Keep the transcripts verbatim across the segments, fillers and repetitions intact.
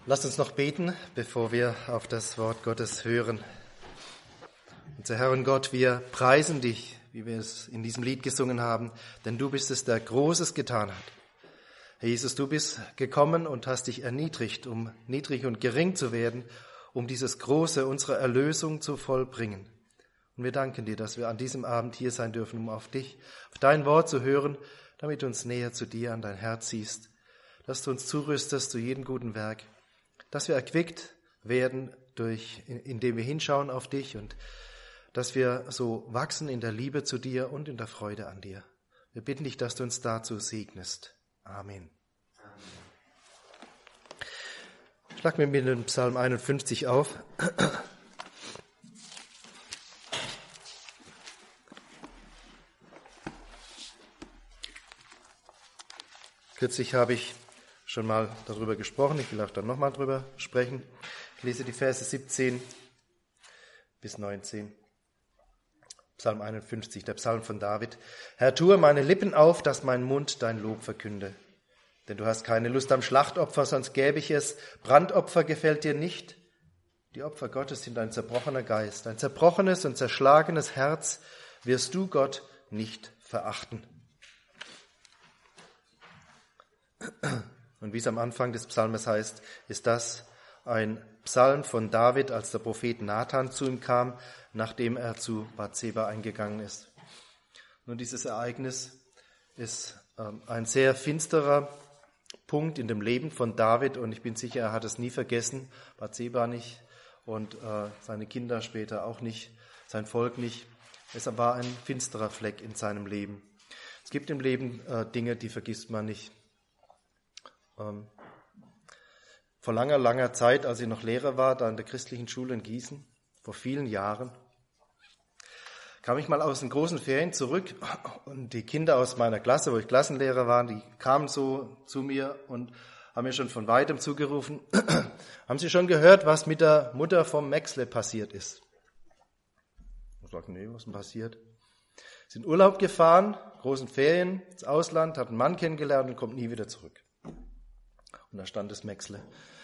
Lasst uns noch beten, bevor wir auf das Wort Gottes hören. Unser Herr und Gott, wir preisen dich, wie wir es in diesem Lied gesungen haben, denn du bist es, der Großes getan hat. Herr Jesus, du bist gekommen und hast dich erniedrigt, um niedrig und gering zu werden, um dieses Große unserer Erlösung zu vollbringen. Und wir danken dir, dass wir an diesem Abend hier sein dürfen, um auf dich, auf dein Wort zu hören, damit du uns näher zu dir an dein Herz ziehst, dass du uns zurüstest zu jedem guten Werk, dass wir erquickt werden, durch, indem wir hinschauen auf dich und dass wir so wachsen in der Liebe zu dir und in der Freude an dir. Wir bitten dich, dass du uns dazu segnest. Amen. Schlag mir mit dem Psalm einundfünfzig auf. Kürzlich habe ich schon mal darüber gesprochen, ich will auch dann nochmal darüber sprechen. Ich lese die Verse siebzehn bis neunzehn. Psalm einundfünfzig, der Psalm von David. Herr, tue meine Lippen auf, dass mein Mund dein Lob verkünde. Denn du hast keine Lust am Schlachtopfer, sonst gäbe ich es. Brandopfer gefällt dir nicht. Die Opfer Gottes sind ein zerbrochener Geist. Ein zerbrochenes und zerschlagenes Herz wirst du, Gott, nicht verachten. Und wie es am Anfang des Psalmes heißt, ist das ein Psalm von David, als der Prophet Nathan zu ihm kam, nachdem er zu Bathseba eingegangen ist. Nun, dieses Ereignis ist ähm, ein sehr finsterer Punkt in dem Leben von David und ich bin sicher, er hat es nie vergessen, Bathseba nicht und äh, seine Kinder später auch nicht, sein Volk nicht. Es war ein finsterer Fleck in seinem Leben. Es gibt im Leben äh, Dinge, die vergisst man nicht. Ähm, vor langer, langer Zeit, als ich noch Lehrer war, da in der christlichen Schule in Gießen, vor vielen Jahren, kam ich mal aus den großen Ferien zurück und die Kinder aus meiner Klasse, wo ich Klassenlehrer war, die kamen so zu mir und haben mir schon von weitem zugerufen, haben Sie schon gehört, was mit der Mutter vom Maxle passiert ist? Ich sagte, nee, was ist denn passiert? Sie sind in Urlaub gefahren, großen Ferien, ins Ausland, hat einen Mann kennengelernt und kommt nie wieder zurück. Und da stand das Maxle.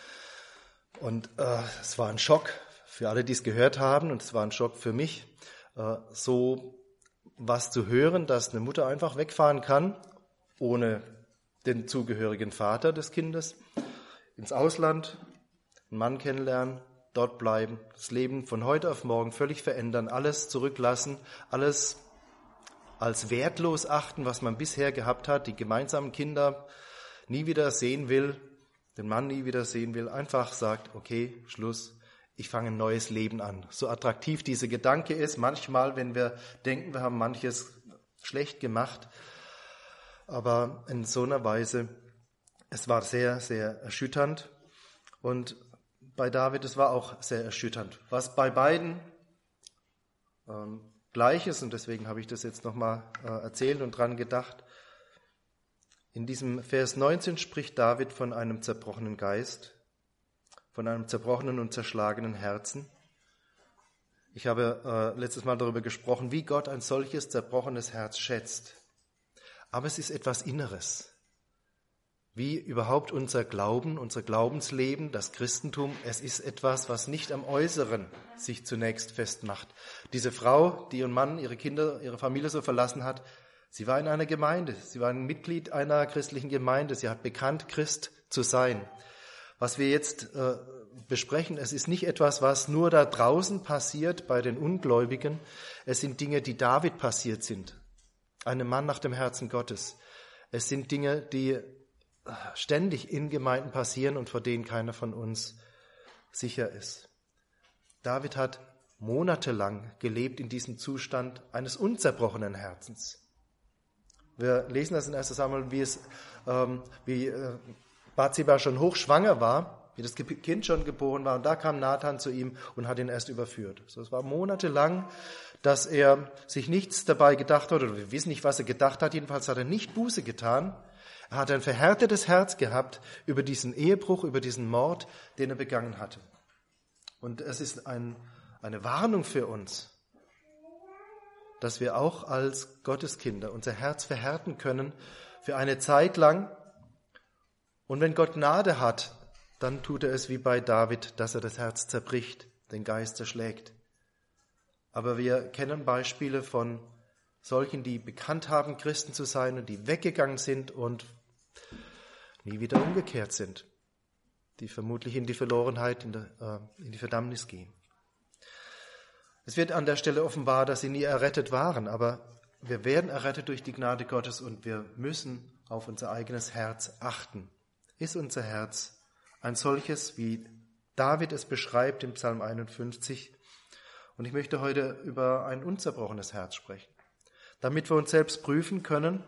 Und äh, es war ein Schock für alle, die es gehört haben. Und es war ein Schock für mich, äh, so was zu hören, dass eine Mutter einfach wegfahren kann, ohne den zugehörigen Vater des Kindes, ins Ausland, einen Mann kennenlernen, dort bleiben, das Leben von heute auf morgen völlig verändern, alles zurücklassen, alles als wertlos achten, was man bisher gehabt hat, die gemeinsamen Kinder nie wieder sehen will, den Mann nie wieder sehen will, einfach sagt, okay, Schluss, ich fange ein neues Leben an. So attraktiv dieser Gedanke ist, manchmal, wenn wir denken, wir haben manches schlecht gemacht, aber in so einer Weise, es war sehr, sehr erschütternd und bei David, es war auch sehr erschütternd. Was bei beiden ähm, gleich ist, und deswegen habe ich das jetzt nochmal äh, erzählt und dran gedacht, in diesem Vers neunzehn spricht David von einem zerbrochenen Geist, von einem zerbrochenen und zerschlagenen Herzen. Ich habe äh, letztes Mal darüber gesprochen, wie Gott ein solches zerbrochenes Herz schätzt. Aber es ist etwas Inneres. Wie überhaupt unser Glauben, unser Glaubensleben, das Christentum, es ist etwas, was nicht am Äußeren sich zunächst festmacht. Diese Frau, die ihren Mann, ihre Kinder, ihre Familie so verlassen hat, sie war in einer Gemeinde, sie war ein Mitglied einer christlichen Gemeinde, sie hat bekannt, Christ zu sein. Was wir jetzt äh, besprechen, es ist nicht etwas, was nur da draußen passiert bei den Ungläubigen, es sind Dinge, die David passiert sind, einem Mann nach dem Herzen Gottes. Es sind Dinge, die ständig in Gemeinden passieren und vor denen keiner von uns sicher ist. David hat monatelang gelebt in diesem Zustand eines unzerbrochenen Herzens. Wir lesen das in erster Samuel, wie es, ähm, wie äh, Bathseba schon hochschwanger war, wie das Kind schon geboren war. Und da kam Nathan zu ihm und hat ihn erst überführt. So, es war monatelang, dass er sich nichts dabei gedacht hat, oder wir wissen nicht, was er gedacht hat. Jedenfalls hat er nicht Buße getan. Er hat ein verhärtetes Herz gehabt über diesen Ehebruch, über diesen Mord, den er begangen hatte. Und es ist ein, eine Warnung für uns, dass wir auch als Gotteskinder unser Herz verhärten können für eine Zeit lang. Und wenn Gott Gnade hat, dann tut er es wie bei David, dass er das Herz zerbricht, den Geist zerschlägt. Aber wir kennen Beispiele von solchen, die bekannt haben, Christen zu sein und die weggegangen sind und nie wieder umgekehrt sind, die vermutlich in die Verlorenheit, in, der, äh, in die Verdammnis gehen. Es wird an der Stelle offenbar, dass sie nie errettet waren, aber wir werden errettet durch die Gnade Gottes und wir müssen auf unser eigenes Herz achten. Ist unser Herz ein solches, wie David es beschreibt im Psalm einundfünfzig? Und ich möchte heute über ein unzerbrochenes Herz sprechen, damit wir uns selbst prüfen können,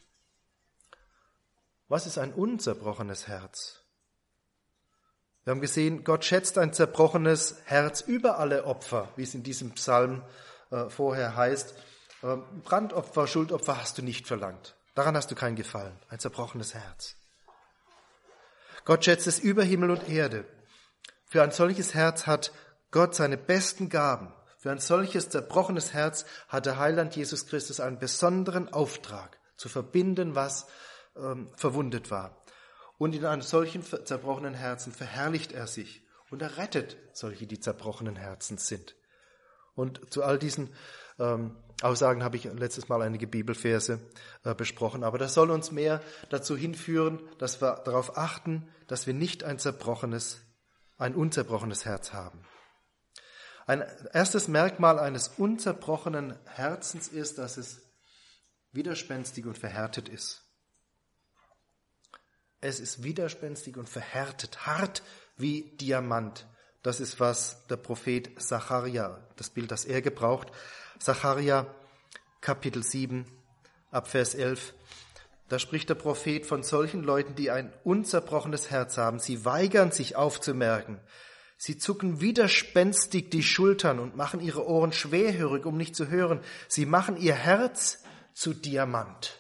was ist ein unzerbrochenes Herz? Wir haben gesehen, Gott schätzt ein zerbrochenes Herz über alle Opfer, wie es in diesem Psalm äh, vorher heißt. Äh, Brandopfer, Schuldopfer hast du nicht verlangt. Daran hast du keinen Gefallen. Ein zerbrochenes Herz. Gott schätzt es über Himmel und Erde. Für ein solches Herz hat Gott seine besten Gaben. Für ein solches zerbrochenes Herz hat der Heiland Jesus Christus einen besonderen Auftrag, zu verbinden, was ähm, verwundet war. Und in einem solchen zerbrochenen Herzen verherrlicht er sich und er rettet solche, die zerbrochenen Herzens sind. Und zu all diesen ähm, Aussagen habe ich letztes Mal einige Bibelverse äh, besprochen. Aber das soll uns mehr dazu hinführen, dass wir darauf achten, dass wir nicht ein zerbrochenes, ein unzerbrochenes Herz haben. Ein erstes Merkmal eines unzerbrochenen Herzens ist, dass es widerspenstig und verhärtet ist. Es ist widerspenstig und verhärtet, hart wie Diamant. Das ist, was der Prophet Sacharja, das Bild, das er gebraucht, Sacharja Kapitel sieben, ab Vers elf, da spricht der Prophet von solchen Leuten, die ein unzerbrochenes Herz haben. Sie weigern sich aufzumerken. Sie zucken widerspenstig die Schultern und machen ihre Ohren schwerhörig, um nicht zu hören. Sie machen ihr Herz zu Diamant,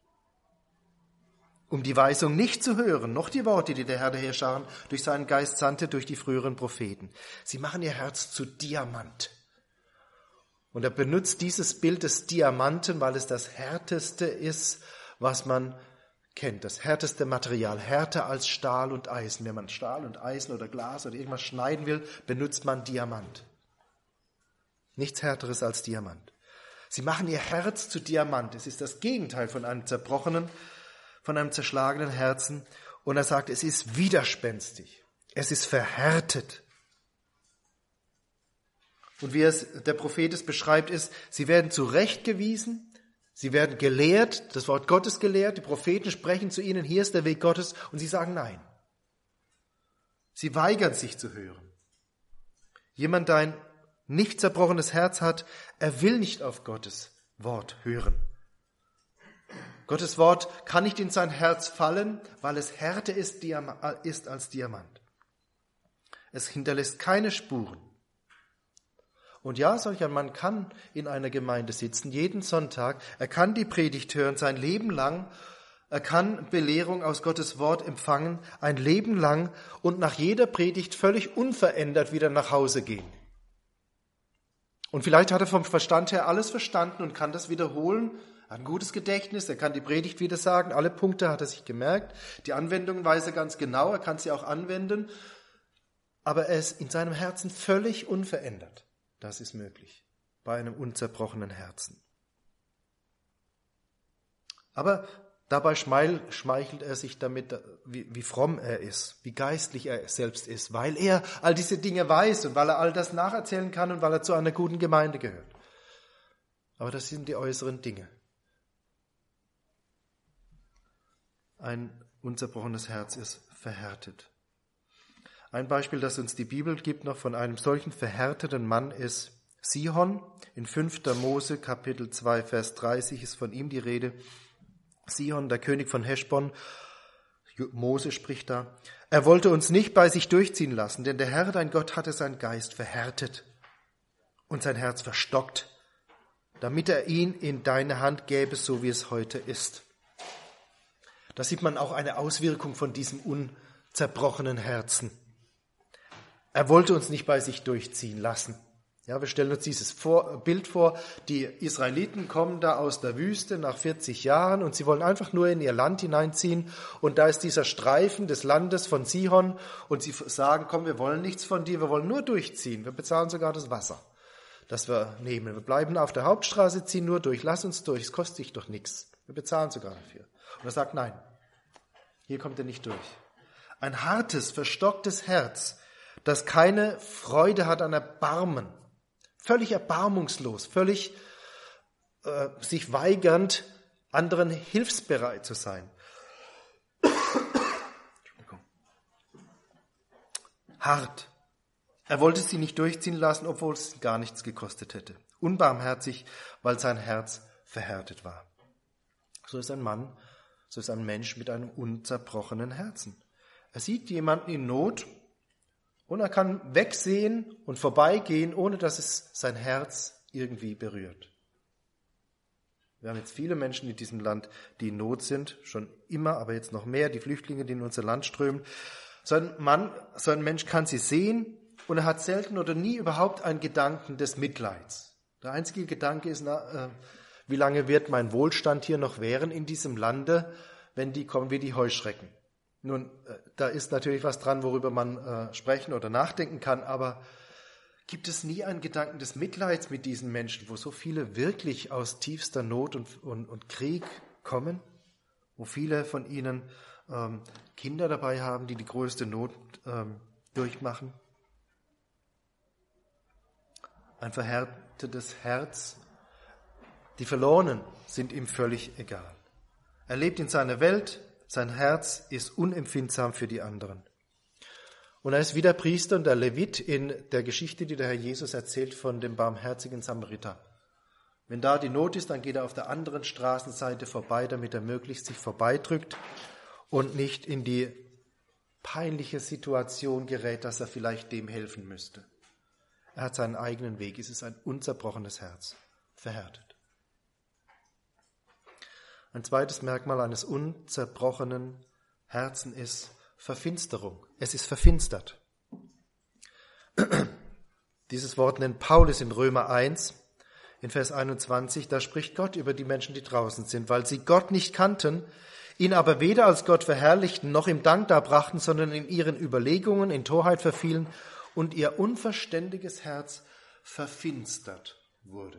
um die Weisung nicht zu hören, noch die Worte, die der Herr der Heerscharen durch seinen Geist sandte, durch die früheren Propheten. Sie machen ihr Herz zu Diamant. Und er benutzt dieses Bild des Diamanten, weil es das härteste ist, was man kennt. Das härteste Material, härter als Stahl und Eisen. Wenn man Stahl und Eisen oder Glas oder irgendwas schneiden will, benutzt man Diamant. Nichts Härteres als Diamant. Sie machen ihr Herz zu Diamant. Es ist das Gegenteil von einem zerbrochenen, von einem zerschlagenen Herzen. Und er sagt, es ist widerspenstig. Es ist verhärtet. Und wie es der Prophet es beschreibt, ist, sie werden zurechtgewiesen, sie werden gelehrt, das Wort Gottes gelehrt, die Propheten sprechen zu ihnen, hier ist der Weg Gottes, und sie sagen nein. Sie weigern sich zu hören. Jemand, der ein nicht zerbrochenes Herz hat, er will nicht auf Gottes Wort hören. Gottes Wort kann nicht in sein Herz fallen, weil es härter ist, ist als Diamant. Es hinterlässt keine Spuren. Und ja, solch ein Mann kann in einer Gemeinde sitzen, jeden Sonntag. Er kann die Predigt hören, sein Leben lang. Er kann Belehrung aus Gottes Wort empfangen, ein Leben lang und nach jeder Predigt völlig unverändert wieder nach Hause gehen. Und vielleicht hat er vom Verstand her alles verstanden und kann das wiederholen. Er hat ein gutes Gedächtnis, er kann die Predigt wieder sagen, alle Punkte hat er sich gemerkt. Die Anwendung weiß er ganz genau, er kann sie auch anwenden. Aber er ist in seinem Herzen völlig unverändert. Das ist möglich bei einem unzerbrochenen Herzen. Aber dabei schmeichelt er sich damit, wie, wie fromm er ist, wie geistlich er selbst ist, weil er all diese Dinge weiß und weil er all das nacherzählen kann und weil er zu einer guten Gemeinde gehört. Aber das sind die äußeren Dinge. Ein unzerbrochenes Herz ist verhärtet. Ein Beispiel, das uns die Bibel gibt noch von einem solchen verhärteten Mann ist Sihon. In fünfter Mose, Kapitel zwei, Vers dreißig ist von ihm die Rede. Sihon, der König von Heschbon, Mose spricht da, er wollte uns nicht bei sich durchziehen lassen, denn der Herr, dein Gott, hatte seinen Geist verhärtet und sein Herz verstockt, damit er ihn in deine Hand gäbe, so wie es heute ist. Da sieht man auch eine Auswirkung von diesem unzerbrochenen Herzen. Er wollte uns nicht bei sich durchziehen lassen. Ja, wir stellen uns dieses vor, Bild vor, die Israeliten kommen da aus der Wüste nach vierzig Jahren und sie wollen einfach nur in ihr Land hineinziehen und da ist dieser Streifen des Landes von Sihon und sie sagen, komm, wir wollen nichts von dir, wir wollen nur durchziehen, wir bezahlen sogar das Wasser, das wir nehmen. Wir bleiben auf der Hauptstraße, ziehen nur durch, lass uns durch, es kostet dich doch nichts, wir bezahlen sogar dafür. Und er sagt, nein, hier kommt er nicht durch. Ein hartes, verstocktes Herz, das keine Freude hat an Erbarmen, völlig erbarmungslos, völlig äh, sich weigernd, anderen hilfsbereit zu sein. Hart. Er wollte sie nicht durchziehen lassen, obwohl es gar nichts gekostet hätte. Unbarmherzig, weil sein Herz verhärtet war. So ist ein Mann, so ist ein Mensch mit einem unzerbrochenen Herzen. Er sieht jemanden in Not und er kann wegsehen und vorbeigehen, ohne dass es sein Herz irgendwie berührt. Wir haben jetzt viele Menschen in diesem Land, die in Not sind, schon immer, aber jetzt noch mehr, die Flüchtlinge, die in unser Land strömen. So ein Mann, so ein Mensch kann sie sehen und er hat selten oder nie überhaupt einen Gedanken des Mitleids. Der einzige Gedanke ist, na, äh, wie lange wird mein Wohlstand hier noch währen in diesem Lande, wenn die kommen wie die Heuschrecken. Nun, da ist natürlich was dran, worüber man äh, sprechen oder nachdenken kann, aber gibt es nie einen Gedanken des Mitleids mit diesen Menschen, wo so viele wirklich aus tiefster Not und, und, und Krieg kommen, wo viele von ihnen ähm, Kinder dabei haben, die die größte Not ähm, durchmachen? Ein verhärtetes Herz. Die Verlorenen sind ihm völlig egal. Er lebt in seiner Welt. Sein Herz ist unempfindsam für die anderen. Und er ist wie der Priester und der Levit in der Geschichte, die der Herr Jesus erzählt von dem barmherzigen Samariter. Wenn da die Not ist, dann geht er auf der anderen Straßenseite vorbei, damit er möglichst sich vorbeidrückt und nicht in die peinliche Situation gerät, dass er vielleicht dem helfen müsste. Er hat seinen eigenen Weg. Es ist ein unzerbrochenes Herz, verhärtet. Ein zweites Merkmal eines unzerbrochenen Herzen ist Verfinsterung. Es ist verfinstert. Dieses Wort nennt Paulus in Römer eins, in Vers einundzwanzig, da spricht Gott über die Menschen, die draußen sind, weil sie Gott nicht kannten, ihn aber weder als Gott verherrlichten, noch ihm Dank darbrachten, sondern in ihren Überlegungen in Torheit verfielen und ihr unverständiges Herz verfinstert wurde.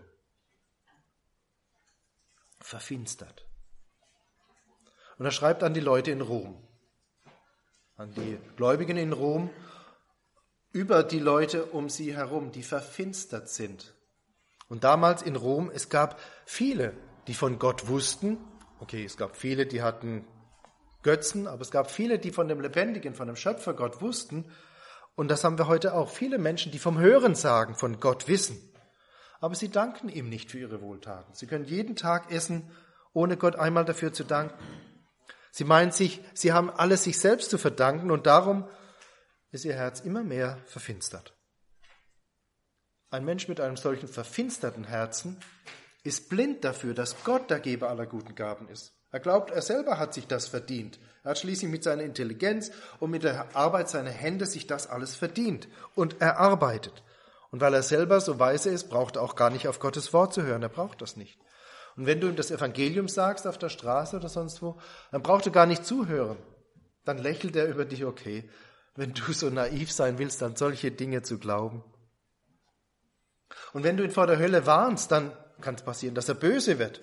Verfinstert. Und er schreibt an die Leute in Rom, an die Gläubigen in Rom, über die Leute um sie herum, die verfinstert sind. Und damals in Rom, es gab viele, die von Gott wussten. Okay, es gab viele, die hatten Götzen, aber es gab viele, die von dem Lebendigen, von dem Schöpfer Gott wussten. Und das haben wir heute auch. Viele Menschen, die vom Hörensagen von Gott wissen. Aber sie danken ihm nicht für ihre Wohltaten. Sie können jeden Tag essen, ohne Gott einmal dafür zu danken. Sie meinen sich, sie haben alles sich selbst zu verdanken und darum ist ihr Herz immer mehr verfinstert. Ein Mensch mit einem solchen verfinsterten Herzen ist blind dafür, dass Gott der Geber aller guten Gaben ist. Er glaubt, er selber hat sich das verdient. Er hat schließlich mit seiner Intelligenz und mit der Arbeit seiner Hände sich das alles verdient und erarbeitet. Und weil er selber so weise ist, braucht er auch gar nicht auf Gottes Wort zu hören. Er braucht das nicht. Und wenn du ihm das Evangelium sagst auf der Straße oder sonst wo, dann braucht er gar nicht zuhören. Dann lächelt er über dich, okay, wenn du so naiv sein willst, an solche Dinge zu glauben. Und wenn du ihn vor der Hölle warnst, dann kann es passieren, dass er böse wird.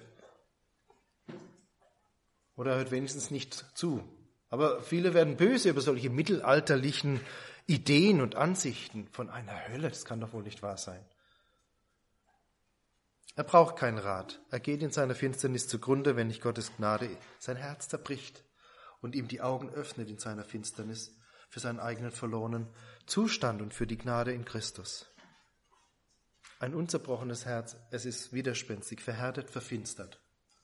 Oder er hört wenigstens nicht zu. Aber viele werden böse über solche mittelalterlichen Ideen und Ansichten von einer Hölle. Das kann doch wohl nicht wahr sein. Er braucht keinen Rat. Er geht in seiner Finsternis zugrunde, wenn nicht Gottes Gnade sein Herz zerbricht und ihm die Augen öffnet in seiner Finsternis für seinen eigenen verlorenen Zustand und für die Gnade in Christus. Ein unzerbrochenes Herz, es ist widerspenstig, verhärtet, verfinstert.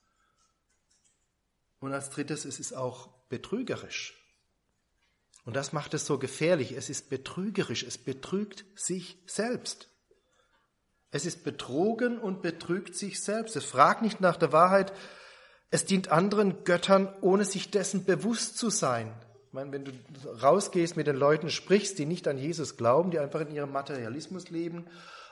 Und als drittes, es ist auch betrügerisch. Und das macht es so gefährlich. Es ist betrügerisch, es betrügt sich selbst. Es ist betrogen und betrügt sich selbst. Es fragt nicht nach der Wahrheit. Es dient anderen Göttern, ohne sich dessen bewusst zu sein. Ich meine, wenn du rausgehst, mit den Leuten sprichst, die nicht an Jesus glauben, die einfach in ihrem Materialismus leben,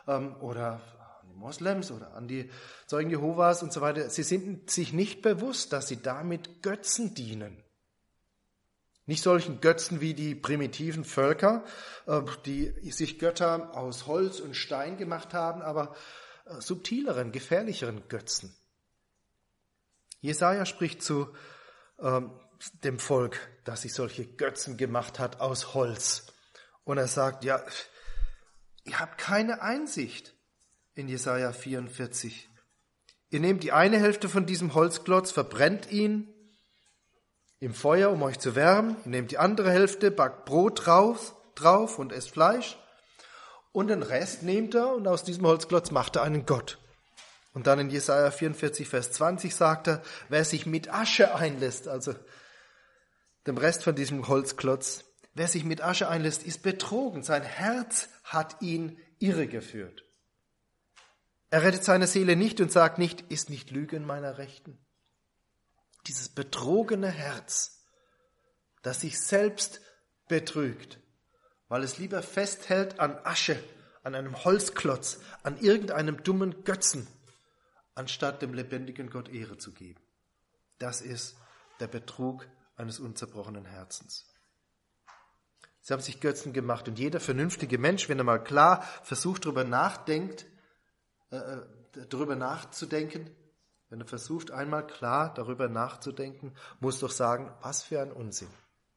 ähm, oder an die Moslems oder an die Zeugen Jehovas und so weiter. Sie sind sich nicht bewusst, dass sie damit Götzen dienen. Nicht solchen Götzen wie die primitiven Völker, äh, die sich Götter aus Holz und Stein gemacht haben, aber äh, subtileren, gefährlicheren Götzen. Jesaja spricht zu ähm, dem Volk, das sich solche Götzen gemacht hat aus Holz. Und er sagt, ja, ihr habt keine Einsicht in Jesaja vierundvierzig. Ihr nehmt die eine Hälfte von diesem Holzklotz, verbrennt ihn im Feuer, um euch zu wärmen. Ihr nehmt die andere Hälfte, backt Brot drauf, drauf und esst Fleisch. Und den Rest nehmt er und aus diesem Holzklotz macht er einen Gott. Und dann in Jesaja vierundvierzig, Vers zwanzig sagt er, wer sich mit Asche einlässt, also dem Rest von diesem Holzklotz, wer sich mit Asche einlässt, ist betrogen. Sein Herz hat ihn irregeführt. Er rettet seine Seele nicht und sagt nicht, ist nicht Lüge in meiner Rechten. Dieses betrogene Herz, das sich selbst betrügt, weil es lieber festhält an Asche, an einem Holzklotz, an irgendeinem dummen Götzen, anstatt dem lebendigen Gott Ehre zu geben. Das ist der Betrug eines unzerbrochenen Herzens. Sie haben sich Götzen gemacht und jeder vernünftige Mensch, wenn er mal klar versucht, darüber nachdenkt, äh, darüber nachzudenken, wenn er versucht, einmal klar darüber nachzudenken, muss doch sagen, was für ein Unsinn.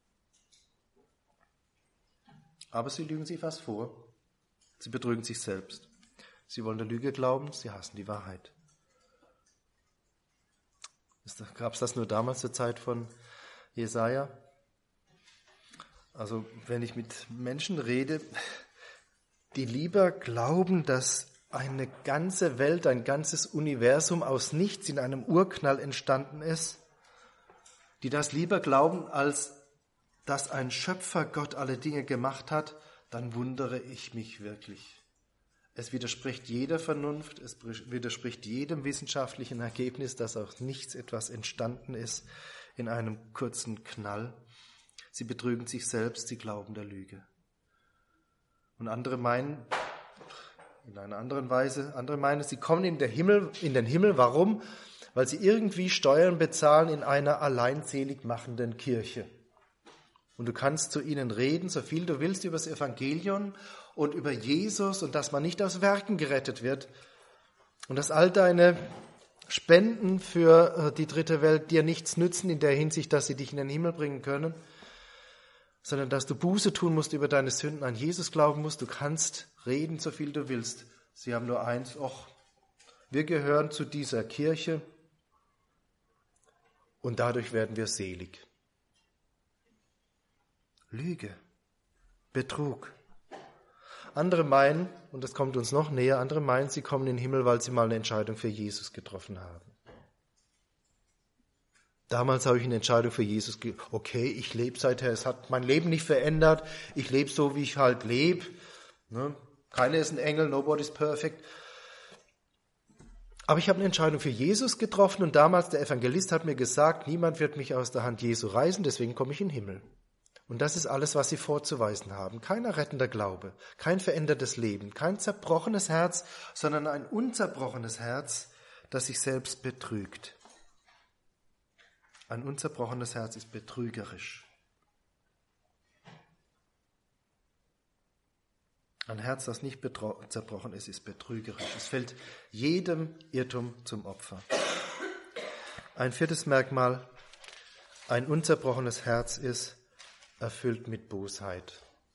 Aber sie lügen sich was vor. Sie betrügen sich selbst. Sie wollen der Lüge glauben, sie hassen die Wahrheit. Gab es das nur damals zur Zeit von Jesaja? Also wenn ich mit Menschen rede, die lieber glauben, dass eine ganze Welt, ein ganzes Universum aus nichts in einem Urknall entstanden ist, die das lieber glauben, als dass ein Schöpfergott alle Dinge gemacht hat, dann wundere ich mich wirklich. Es widerspricht jeder Vernunft, es widerspricht jedem wissenschaftlichen Ergebnis, dass aus nichts etwas entstanden ist in einem kurzen Knall. Sie betrügen sich selbst, sie glauben der Lüge. Und andere meinen, in einer anderen Weise, andere meinen, sie kommen in den Himmel, in den Himmel. Warum? Weil sie irgendwie Steuern bezahlen in einer alleinselig machenden Kirche. Und du kannst zu ihnen reden, so viel du willst, über das Evangelium und über Jesus und dass man nicht aus Werken gerettet wird. Und dass all deine Spenden für die dritte Welt dir nichts nützen in der Hinsicht, dass sie dich in den Himmel bringen können, sondern dass du Buße tun musst über deine Sünden, an Jesus glauben musst. Du kannst reden, so viel du willst. Sie haben nur eins, ach, wir gehören zu dieser Kirche und dadurch werden wir selig. Lüge, Betrug. Andere meinen, und das kommt uns noch näher, andere meinen, sie kommen in den Himmel, weil sie mal eine Entscheidung für Jesus getroffen haben. Damals habe ich eine Entscheidung für Jesus gegeben. Okay, ich lebe seither, es hat mein Leben nicht verändert. Ich lebe so, wie ich halt lebe. Ne? Keiner ist ein Engel, nobody's perfect. Aber ich habe eine Entscheidung für Jesus getroffen und damals der Evangelist hat mir gesagt, niemand wird mich aus der Hand Jesu reißen, deswegen komme ich in den Himmel. Und das ist alles, was sie vorzuweisen haben. Kein errettender Glaube, kein verändertes Leben, kein zerbrochenes Herz, sondern ein unzerbrochenes Herz, das sich selbst betrügt. Ein unzerbrochenes Herz ist betrügerisch. Ein Herz, das nicht betro- zerbrochen ist, ist betrügerisch. Es fällt jedem Irrtum zum Opfer. Ein viertes Merkmal, ein unzerbrochenes Herz ist erfüllt mit Bosheit.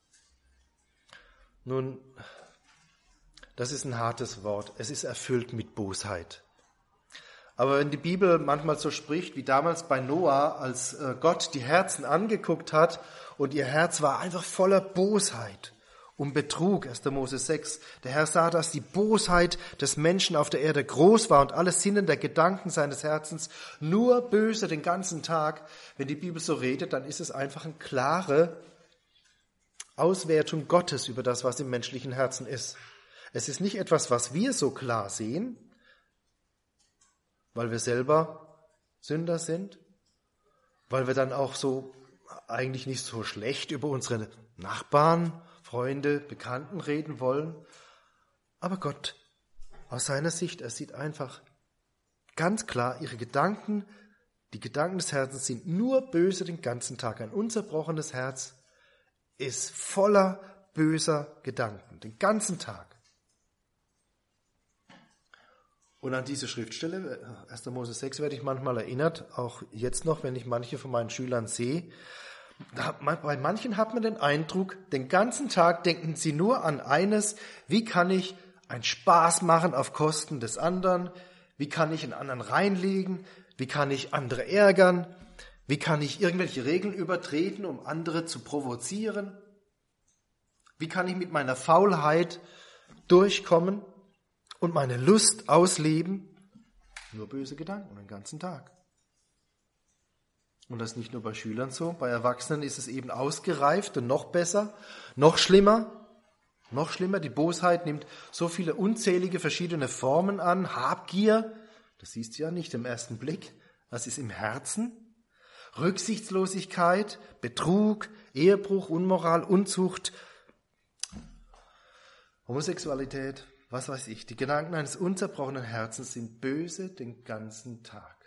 Nun, das ist ein hartes Wort. Es ist erfüllt mit Bosheit. Aber wenn die Bibel manchmal so spricht, wie damals bei Noah, als Gott die Herzen angeguckt hat und ihr Herz war einfach voller Bosheit und Betrug, erster Mose sechs. Der Herr sah, dass die Bosheit des Menschen auf der Erde groß war und alle Sinnen der Gedanken seines Herzens nur böse den ganzen Tag. Wenn die Bibel so redet, dann ist es einfach eine klare Auswertung Gottes über das, was im menschlichen Herzen ist. Es ist nicht etwas, was wir so klar sehen, weil wir selber Sünder sind, weil wir dann auch so eigentlich nicht so schlecht über unsere Nachbarn, Freunde, Bekannten reden wollen. Aber Gott, aus seiner Sicht, er sieht einfach ganz klar, ihre Gedanken, die Gedanken des Herzens sind nur böse den ganzen Tag. Ein unzerbrochenes Herz ist voller böser Gedanken, den ganzen Tag. Und an diese Schriftstelle, erster Mose sechs, werde ich manchmal erinnert, auch jetzt noch, wenn ich manche von meinen Schülern sehe. Bei manchen hat man den Eindruck, den ganzen Tag denken sie nur an eines: Wie kann ich einen Spaß machen auf Kosten des anderen? Wie kann ich einen anderen reinlegen? Wie kann ich andere ärgern? Wie kann ich irgendwelche Regeln übertreten, um andere zu provozieren? Wie kann ich mit meiner Faulheit durchkommen und meine Lust ausleben? Nur böse Gedanken den ganzen Tag. Und das ist nicht nur bei Schülern so, bei Erwachsenen ist es eben ausgereift und noch besser, noch schlimmer, noch schlimmer. Die Bosheit nimmt so viele unzählige verschiedene Formen an. Habgier, das siehst du ja nicht im ersten Blick, das ist im Herzen. Rücksichtslosigkeit, Betrug, Ehebruch, Unmoral, Unzucht, Homosexualität, was weiß ich. Die Gedanken eines unzerbrochenen Herzens sind böse den ganzen Tag.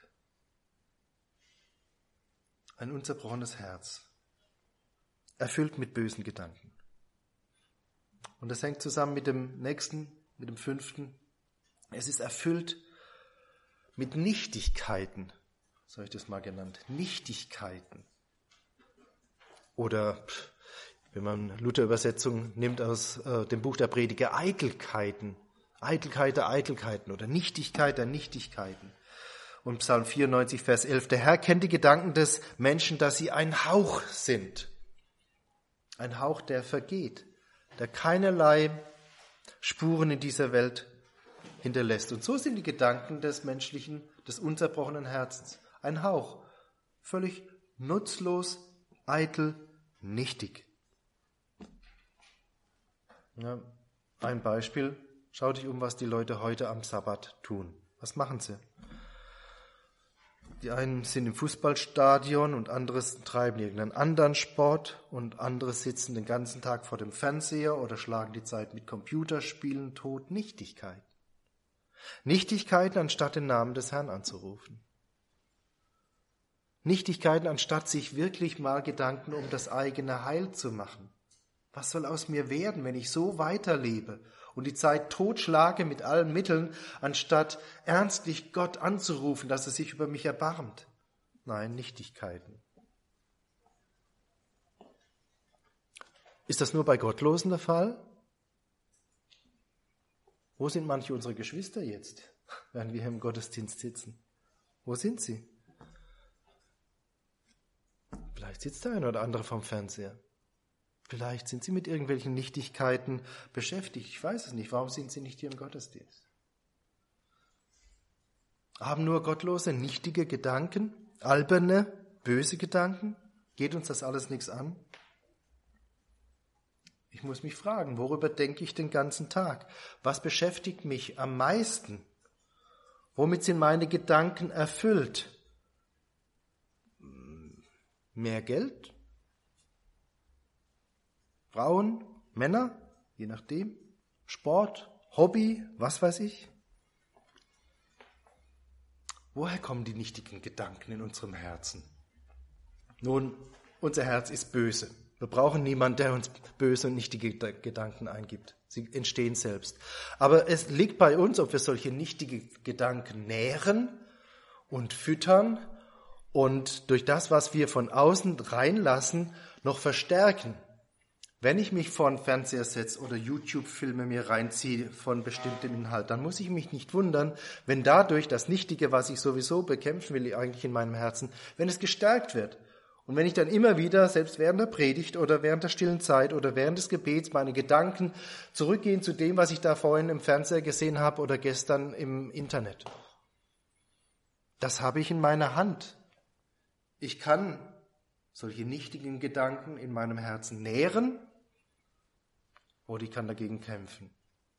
Ein unzerbrochenes Herz, erfüllt mit bösen Gedanken. Und das hängt zusammen mit dem nächsten, mit dem fünften. Es ist erfüllt mit Nichtigkeiten, so habe ich das mal genannt, Nichtigkeiten. Oder, wenn man Luther-Übersetzung nimmt aus äh, dem Buch der Prediger, Eitelkeiten, Eitelkeit der Eitelkeiten oder Nichtigkeit der Nichtigkeiten. Und Psalm vierundneunzig, Vers elf, der Herr kennt die Gedanken des Menschen, dass sie ein Hauch sind. Ein Hauch, der vergeht, der keinerlei Spuren in dieser Welt hinterlässt. Und so sind die Gedanken des menschlichen, des unzerbrochenen Herzens. Ein Hauch, völlig nutzlos, eitel, nichtig. Ja, ein Beispiel, schau dich um, was die Leute heute am Sabbat tun. Was machen sie? Die einen sind im Fußballstadion und andere treiben irgendeinen anderen Sport und andere sitzen den ganzen Tag vor dem Fernseher oder schlagen die Zeit mit Computerspielen tot. Nichtigkeit. Nichtigkeiten, anstatt den Namen des Herrn anzurufen. Nichtigkeiten, anstatt sich wirklich mal Gedanken um das eigene Heil zu machen. Was soll aus mir werden, wenn ich so weiterlebe und die Zeit totschlage mit allen Mitteln, anstatt ernstlich Gott anzurufen, dass er sich über mich erbarmt? Nein, Nichtigkeiten. Ist das nur bei Gottlosen der Fall? Wo sind manche unserer Geschwister jetzt, während wir hier im Gottesdienst sitzen? Wo sind sie? Vielleicht sitzt der eine oder andere vom Fernseher. Vielleicht sind sie mit irgendwelchen Nichtigkeiten beschäftigt. Ich weiß es nicht. Warum sind sie nicht hier im Gottesdienst? Haben nur Gottlose nichtige Gedanken, alberne, böse Gedanken? Geht uns das alles nichts an? Ich muss mich fragen, worüber denke ich den ganzen Tag? Was beschäftigt mich am meisten? Womit sind meine Gedanken erfüllt? Mehr Geld? Frauen, Männer, je nachdem, Sport, Hobby, was weiß ich. Woher kommen die nichtigen Gedanken in unserem Herzen? Nun, unser Herz ist böse. Wir brauchen niemanden, der uns böse und nichtige Gedanken eingibt. Sie entstehen selbst. Aber es liegt bei uns, ob wir solche nichtige Gedanken nähren und füttern und durch das, was wir von außen reinlassen, noch verstärken. Wenn ich mich vor den Fernseher setze oder YouTube-Filme mir reinziehe von bestimmtem Inhalt, dann muss ich mich nicht wundern, wenn dadurch das Nichtige, was ich sowieso bekämpfen will, eigentlich in meinem Herzen, wenn es gestärkt wird. Und wenn ich dann immer wieder, selbst während der Predigt oder während der stillen Zeit oder während des Gebets, meine Gedanken zurückgehen zu dem, was ich da vorhin im Fernseher gesehen habe oder gestern im Internet. Das habe ich in meiner Hand. Ich kann solche nichtigen Gedanken in meinem Herzen nähren oder ich kann dagegen kämpfen.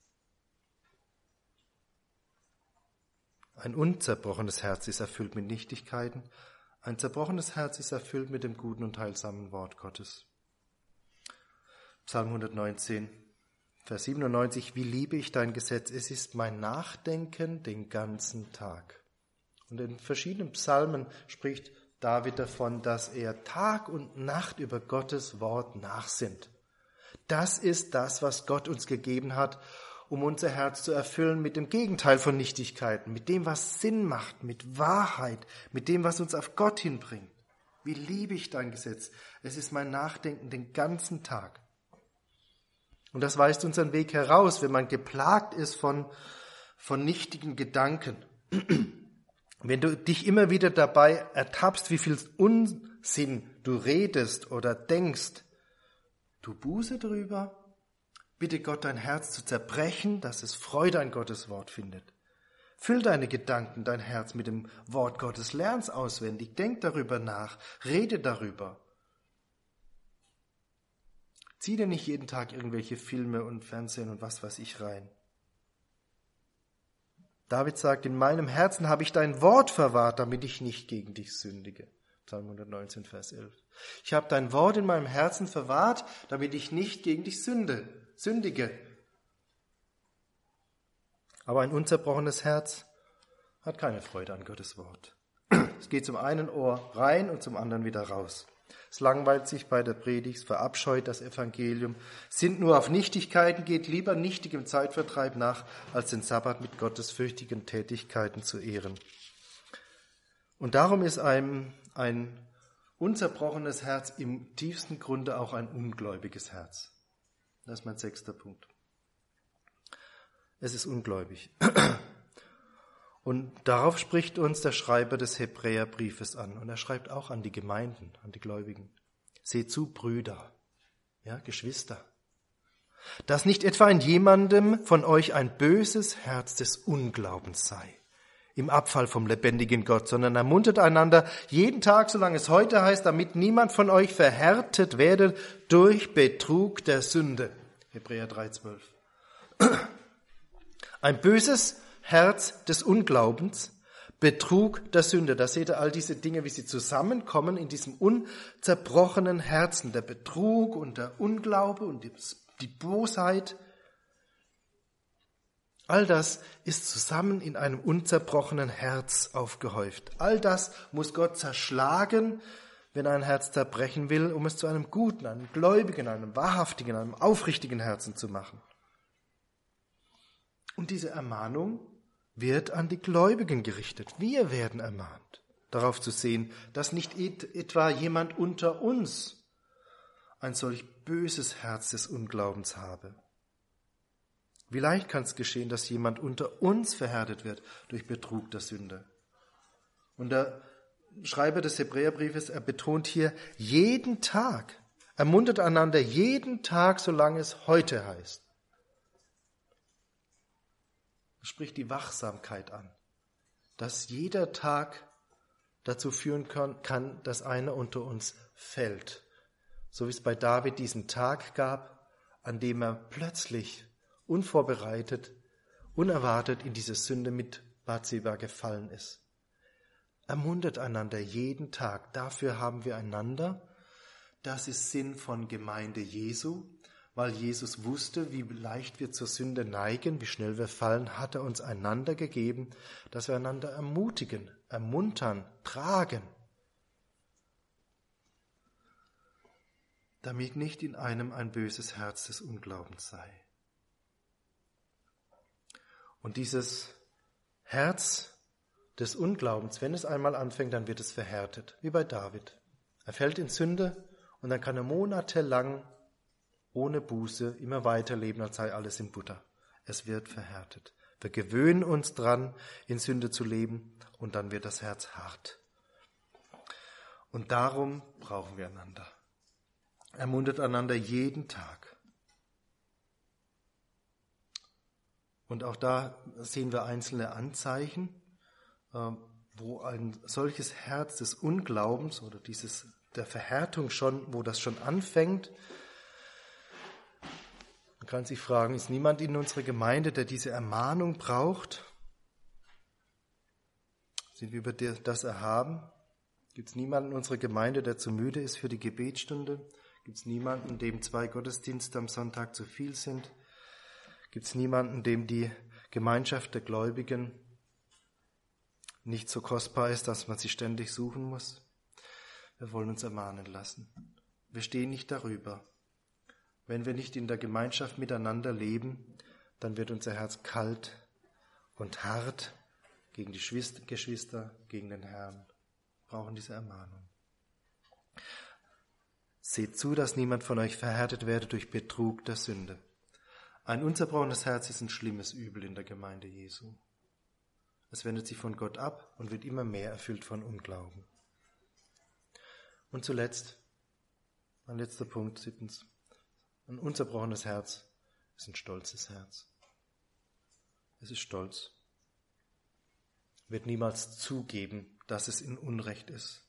Ein unzerbrochenes Herz ist erfüllt mit Nichtigkeiten. Ein zerbrochenes Herz ist erfüllt mit dem guten und heilsamen Wort Gottes. Psalm hundertneunzehn, Vers siebenundneunzig, wie liebe ich dein Gesetz, es ist mein Nachdenken den ganzen Tag. Und in verschiedenen Psalmen spricht David davon, dass er Tag und Nacht über Gottes Wort nachsinnt. Das ist das, was Gott uns gegeben hat, um unser Herz zu erfüllen mit dem Gegenteil von Nichtigkeiten, mit dem, was Sinn macht, mit Wahrheit, mit dem, was uns auf Gott hinbringt. Wie liebe ich dein Gesetz? Es ist mein Nachdenken den ganzen Tag. Und das weist unseren Weg heraus, wenn man geplagt ist von, von nichtigen Gedanken. Wenn du dich immer wieder dabei ertappst, wie viel Unsinn du redest oder denkst, tu Buße drüber, bitte Gott dein Herz zu zerbrechen, dass es Freude an Gottes Wort findet. Füll deine Gedanken, dein Herz mit dem Wort Gottes, lern's auswendig, denk darüber nach, rede darüber. Zieh dir nicht jeden Tag irgendwelche Filme und Fernsehen und was weiß ich rein. David sagt, in meinem Herzen habe ich dein Wort verwahrt, damit ich nicht gegen dich sündige. Psalm hundertneunzehn, Vers elf. Ich habe dein Wort in meinem Herzen verwahrt, damit ich nicht gegen dich sünde, sündige. Aber ein unzerbrochenes Herz hat keine Freude an Gottes Wort. Es geht zum einen Ohr rein und zum anderen wieder raus. Es langweilt sich bei der Predigt, verabscheut das Evangelium, sinnt nur auf Nichtigkeiten, geht lieber nichtigem Zeitvertreib nach, als den Sabbat mit gottesfürchtigen Tätigkeiten zu ehren. Und darum ist einem ein unzerbrochenes Herz im tiefsten Grunde auch ein ungläubiges Herz. Das ist mein sechster Punkt. Es ist ungläubig. Und darauf spricht uns der Schreiber des Hebräerbriefes an. Und er schreibt auch an die Gemeinden, an die Gläubigen. Seht zu, Brüder, ja, Geschwister, dass nicht etwa in jemandem von euch ein böses Herz des Unglaubens sei, im Abfall vom lebendigen Gott, sondern ermuntert einander jeden Tag, solange es heute heißt, damit niemand von euch verhärtet werde durch Betrug der Sünde. Hebräer drei, zwölf. Ein böses Herz des Unglaubens, Betrug der Sünde. Da seht ihr all diese Dinge, wie sie zusammenkommen in diesem unzerbrochenen Herzen. Der Betrug und der Unglaube und die, die Bosheit. All das ist zusammen in einem unzerbrochenen Herz aufgehäuft. All das muss Gott zerschlagen, wenn er ein Herz zerbrechen will, um es zu einem guten, einem gläubigen, einem wahrhaftigen, einem aufrichtigen Herzen zu machen. Und diese Ermahnung wird an die Gläubigen gerichtet. Wir werden ermahnt, darauf zu sehen, dass nicht etwa jemand unter uns ein solch böses Herz des Unglaubens habe. Wie leicht kann es geschehen, dass jemand unter uns verhärtet wird durch Betrug der Sünde? Und der Schreiber des Hebräerbriefes, er betont hier jeden Tag, ermuntert einander jeden Tag, solange es heute heißt. Er spricht die Wachsamkeit an, dass jeder Tag dazu führen kann, kann, dass einer unter uns fällt. So wie es bei David diesen Tag gab, an dem er plötzlich, unvorbereitet, unerwartet in diese Sünde mit Bathseba gefallen ist. Ermuntert einander jeden Tag. Dafür haben wir einander. Das ist Sinn von Gemeinde Jesu. Weil Jesus wusste, wie leicht wir zur Sünde neigen, wie schnell wir fallen, hat er uns einander gegeben, dass wir einander ermutigen, ermuntern, tragen, damit nicht in einem ein böses Herz des Unglaubens sei. Und dieses Herz des Unglaubens, wenn es einmal anfängt, dann wird es verhärtet, wie bei David. Er fällt in Sünde und dann kann er monatelang ohne Buße immer weiterleben, als sei alles in Butter. Es wird verhärtet. Wir gewöhnen uns dran, in Sünde zu leben, und dann wird das Herz hart. Und darum brauchen wir einander. Ermuntert einander jeden Tag. Und auch da sehen wir einzelne Anzeichen, wo ein solches Herz des Unglaubens oder dieses der Verhärtung schon, wo das schon anfängt. Man kann sich fragen, ist niemand in unserer Gemeinde, der diese Ermahnung braucht? Sind wir über das erhaben? Gibt es niemanden in unserer Gemeinde, der zu müde ist für die Gebetsstunde? Gibt es niemanden, dem zwei Gottesdienste am Sonntag zu viel sind? Gibt es niemanden, dem die Gemeinschaft der Gläubigen nicht so kostbar ist, dass man sie ständig suchen muss? Wir wollen uns ermahnen lassen. Wir stehen nicht darüber. Wenn wir nicht in der Gemeinschaft miteinander leben, dann wird unser Herz kalt und hart gegen die Geschwister, gegen den Herrn. Wir brauchen diese Ermahnung. Seht zu, dass niemand von euch verhärtet werde durch Betrug der Sünde. Ein unzerbrochenes Herz ist ein schlimmes Übel in der Gemeinde Jesu. Es wendet sich von Gott ab und wird immer mehr erfüllt von Unglauben. Und zuletzt, mein letzter Punkt, siebtens, ein unzerbrochenes Herz ist ein stolzes Herz. Es ist stolz. Wird niemals zugeben, dass es in Unrecht ist.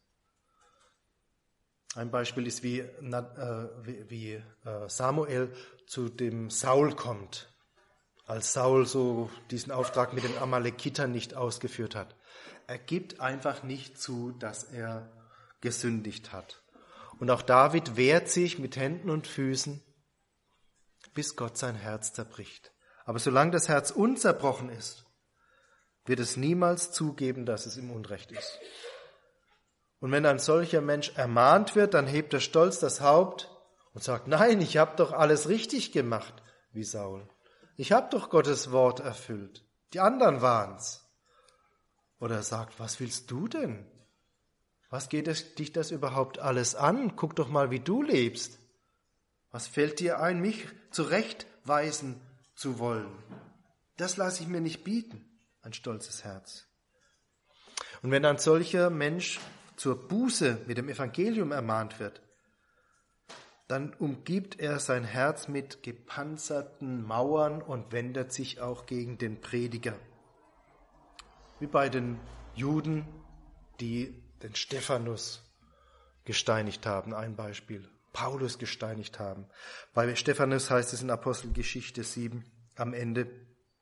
Ein Beispiel ist, wie, äh, wie, wie äh, Samuel zu dem Saul kommt, als Saul so diesen Auftrag mit den Amalekitern nicht ausgeführt hat. Er gibt einfach nicht zu, dass er gesündigt hat. Und auch David wehrt sich mit Händen und Füßen, bis Gott sein Herz zerbricht. Aber solange das Herz unzerbrochen ist, wird es niemals zugeben, dass es im Unrecht ist. Und wenn ein solcher Mensch ermahnt wird, dann hebt er stolz das Haupt und sagt, nein, ich habe doch alles richtig gemacht, wie Saul. Ich habe doch Gottes Wort erfüllt. Die anderen waren's. Oder er sagt, was willst du denn? Was geht es, dich das überhaupt alles an? Guck doch mal, wie du lebst. Was fällt dir ein, mich zurechtweisen zu wollen? Das lasse ich mir nicht bieten, ein stolzes Herz. Und wenn ein solcher Mensch zur Buße mit dem Evangelium ermahnt wird, dann umgibt er sein Herz mit gepanzerten Mauern und wendet sich auch gegen den Prediger. Wie bei den Juden, die den Stephanus gesteinigt haben, ein Beispiel. Paulus gesteinigt haben. Bei Stephanus heißt es in Apostelgeschichte sieben am Ende,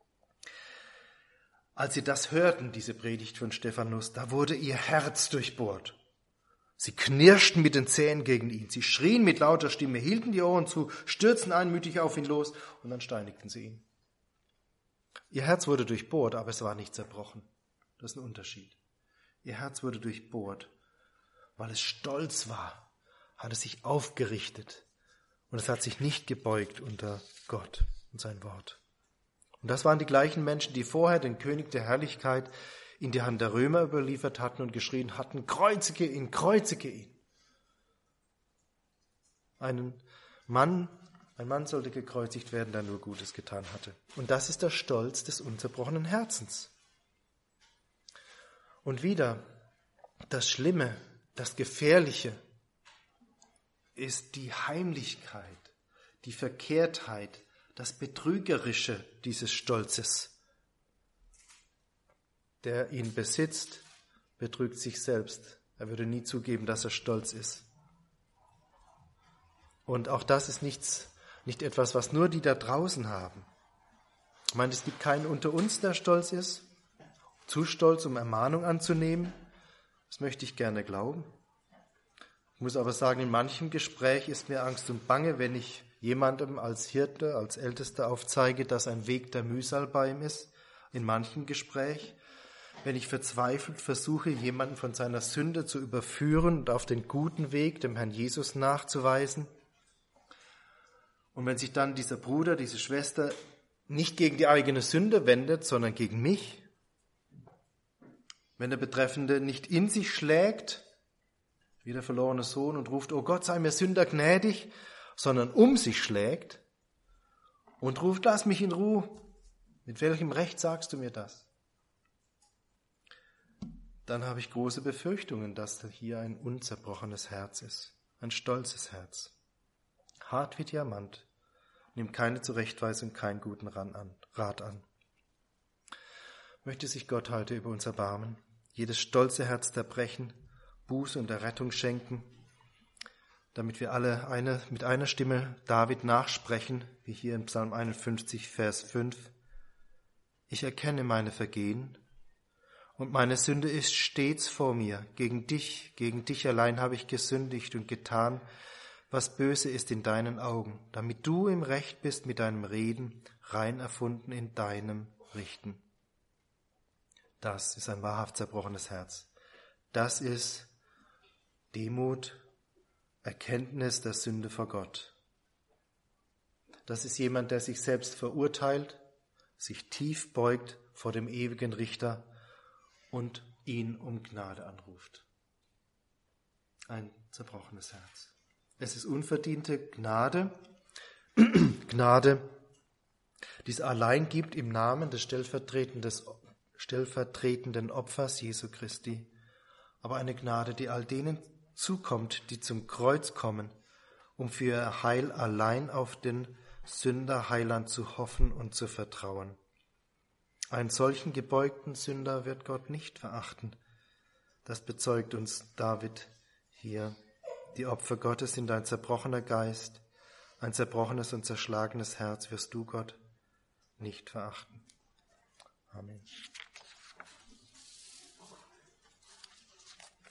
als sie das hörten, diese Predigt von Stephanus, da wurde ihr Herz durchbohrt. Sie knirschten mit den Zähnen gegen ihn. Sie schrien mit lauter Stimme, hielten die Ohren zu, stürzten einmütig auf ihn los und dann steinigten sie ihn. Ihr Herz wurde durchbohrt, aber es war nicht zerbrochen. Das ist ein Unterschied. Ihr Herz wurde durchbohrt, weil es stolz war, hat es sich aufgerichtet und es hat sich nicht gebeugt unter Gott und sein Wort. Und das waren die gleichen Menschen, die vorher den König der Herrlichkeit in die Hand der Römer überliefert hatten und geschrien hatten, kreuzige ihn, kreuzige ihn. Einen Mann, ein Mann sollte gekreuzigt werden, der nur Gutes getan hatte. Und das ist der Stolz des unzerbrochenen Herzens. Und wieder, das Schlimme, das Gefährliche ist die Heimlichkeit, die Verkehrtheit, das Betrügerische dieses Stolzes. Der ihn besitzt, betrügt sich selbst. Er würde nie zugeben, dass er stolz ist. Und auch das ist nichts, nicht etwas, was nur die da draußen haben. Ich meine, es gibt keinen unter uns, der stolz ist, zu stolz, um Ermahnung anzunehmen. Das möchte ich gerne glauben. Ich muss aber sagen, in manchem Gespräch ist mir Angst und Bange, wenn ich jemandem als Hirte, als Ältester aufzeige, dass ein Weg der Mühsal bei ihm ist. In manchem Gespräch, wenn ich verzweifelt versuche, jemanden von seiner Sünde zu überführen und auf den guten Weg, dem Herrn Jesus, nachzuweisen. Und wenn sich dann dieser Bruder, diese Schwester nicht gegen die eigene Sünde wendet, sondern gegen mich, wenn der Betreffende nicht in sich schlägt, wie der verlorene Sohn, und ruft, oh Gott, sei mir Sünder gnädig, sondern um sich schlägt und ruft, lass mich in Ruhe. Mit welchem Recht sagst du mir das? Dann habe ich große Befürchtungen, dass hier ein unzerbrochenes Herz ist, ein stolzes Herz. Hart wie Diamant, nimmt keine Zurechtweisung, keinen guten Rat an. Möchte sich Gott heute über uns erbarmen, jedes stolze Herz zerbrechen, Buße und Errettung schenken, damit wir alle eine, mit einer Stimme David nachsprechen, wie hier in Psalm einundfünfzig, Vers fünf. Ich erkenne meine Vergehen und meine Sünde ist stets vor mir. Gegen dich, gegen dich allein habe ich gesündigt und getan, was böse ist in deinen Augen, damit du im Recht bist mit deinem Reden, rein erfunden in deinem Richten. Das ist ein wahrhaft zerbrochenes Herz. Das ist Demut, Erkenntnis der Sünde vor Gott. Das ist jemand, der sich selbst verurteilt, sich tief beugt vor dem ewigen Richter und ihn um Gnade anruft. Ein zerbrochenes Herz. Es ist unverdiente Gnade, Gnade, die es allein gibt im Namen des stellvertretenden Opfers Jesu Christi, aber eine Gnade, die all denen zukommt, die zum Kreuz kommen, um für ihr Heil allein auf den Sünder Heiland zu hoffen und zu vertrauen. Einen solchen gebeugten Sünder wird Gott nicht verachten. Das bezeugt uns David hier. Die Opfer Gottes sind ein zerbrochener Geist, ein zerbrochenes und zerschlagenes Herz wirst du, Gott, nicht verachten. Amen.